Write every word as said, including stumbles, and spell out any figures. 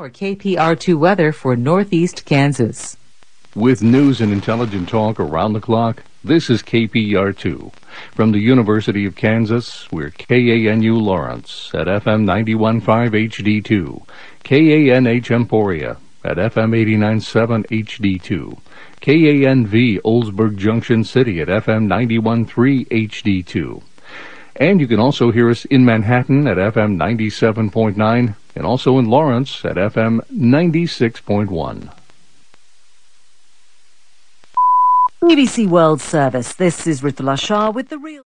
your K P R two weather for Northeast Kansas. With news and intelligent talk around the clock, this is K P R two. From the University of Kansas, we're K A N U Lawrence at F M ninety-one point five H D two, K A N H Emporia at F M eighty-nine point seven H D two, K A N V Oldsburg Junction City at F M ninety-one point three H D two. And you can also hear us in Manhattan at F M ninety-seven point nine and also in Lawrence at F M ninety-six point one. B B C World Service. This is Ritula Shah with the real...